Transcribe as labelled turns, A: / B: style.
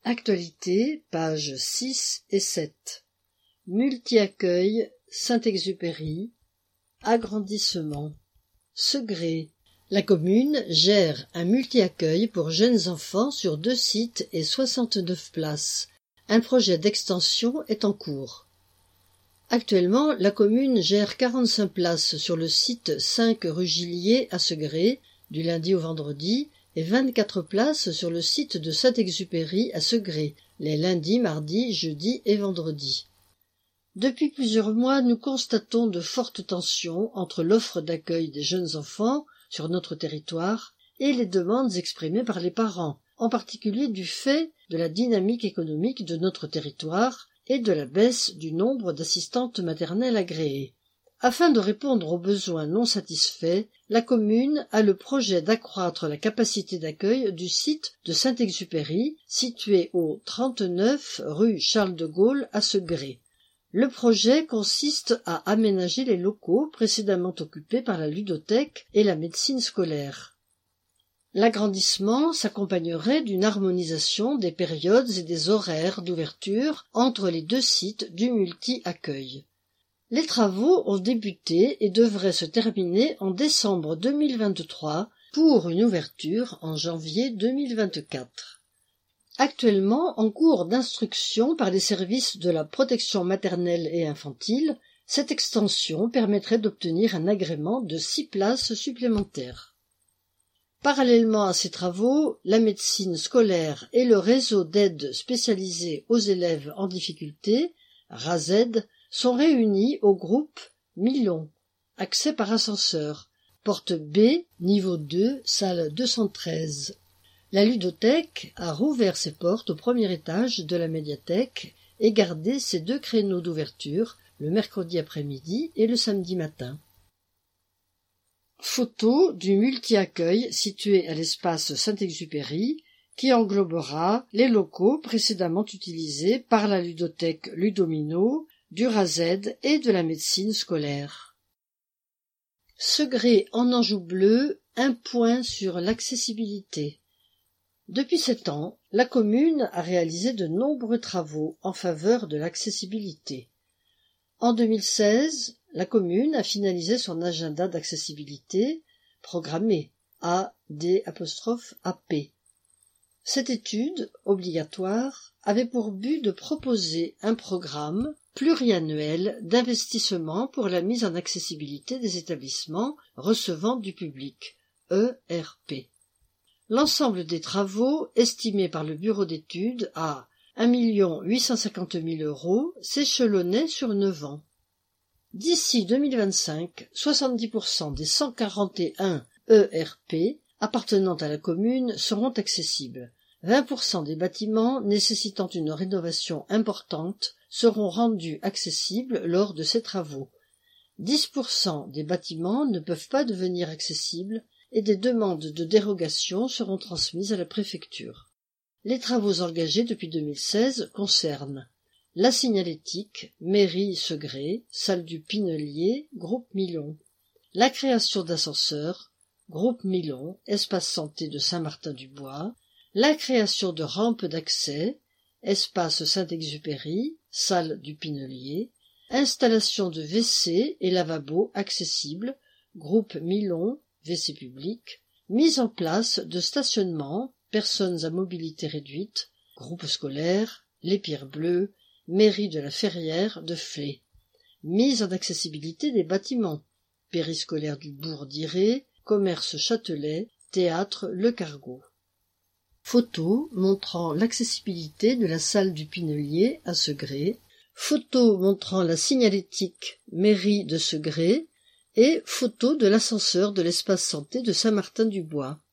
A: Actualité, pages 6 et 7. Multi-accueil, Saint-Exupéry, agrandissement. Segré. La commune gère un multi-accueil pour jeunes enfants sur 2 sites et 69 places. Un projet d'extension est en cours. Actuellement, la commune gère 45 places sur le site 5 rue Gillier à Segré, du lundi au vendredi, et 24 places sur le site de Saint-Exupéry à Segré, les lundis, mardis, jeudis et vendredis. Depuis plusieurs mois, nous constatons de fortes tensions entre l'offre d'accueil des jeunes enfants sur notre territoire et les demandes exprimées par les parents, en particulier du fait de la dynamique économique de notre territoire et de la baisse du nombre d'assistantes maternelles agréées. Afin de répondre aux besoins non satisfaits, la commune a le projet d'accroître la capacité d'accueil du site de Saint-Exupéry, situé au 39 rue Charles de Gaulle à Segré. Le projet consiste à aménager les locaux précédemment occupés par la ludothèque et la médecine scolaire. L'agrandissement s'accompagnerait d'une harmonisation des périodes et des horaires d'ouverture entre les 2 sites du multi-accueil. Les travaux ont débuté et devraient se terminer en décembre 2023 pour une ouverture en janvier 2024. Actuellement en cours d'instruction par les services de la protection maternelle et infantile, cette extension permettrait d'obtenir un agrément de 6 places supplémentaires. Parallèlement à ces travaux, la médecine scolaire et le réseau d'aide spécialisée aux élèves en difficulté, RASED, sont réunis au groupe Milon, accès par ascenseur, porte B, niveau 2, salle 213. La ludothèque a rouvert ses portes au premier étage de la médiathèque et gardé ses 2 créneaux d'ouverture, le mercredi après-midi et le samedi matin. Photo du multi-accueil situé à l'espace Saint-Exupéry, qui englobera les locaux précédemment utilisés par la ludothèque Ludomino, du RASED et de la médecine scolaire. Segré en Anjou bleu, un point sur l'accessibilité. Depuis 7 ans, la commune a réalisé de nombreux travaux en faveur de l'accessibilité. En 2016, la commune a finalisé son agenda d'accessibilité programmé AD'/AP. Cette étude, obligatoire, avait pour but de proposer un programme pluriannuel d'investissement pour la mise en accessibilité des établissements recevant du public, ERP. L'ensemble des travaux, estimés par le bureau d'études à 1 850 000 € s'échelonnaient sur 9 ans. D'ici 2025, 70% des 141 ERP appartenant à la commune seront accessibles. 20% des bâtiments nécessitant une rénovation importante seront rendus accessibles lors de ces travaux. 10% des bâtiments ne peuvent pas devenir accessibles et des demandes de dérogation seront transmises à la préfecture. Les travaux engagés depuis 2016 concernent la signalétique, mairie Segré, salle du Pinelier, groupe Milon, la création d'ascenseurs, groupe Milon, espace santé de Saint-Martin-du-Bois, la création de rampes d'accès, espace Saint-Exupéry, salle du Pinelier, installation de WC et lavabo accessibles, groupe Milon, WC public, mise en place de stationnement, personnes à mobilité réduite, groupe scolaire, les Pierres Bleues, mairie de la Ferrière de Flé, mise en accessibilité des bâtiments, périscolaire du bourg d'Iré, commerce Châtelet, théâtre Le Cargo. Photo montrant l'accessibilité de la salle du Pinelier à Segré, photo montrant la signalétique mairie de Segré et photo de l'ascenseur de l'espace santé de Saint-Martin-du-Bois.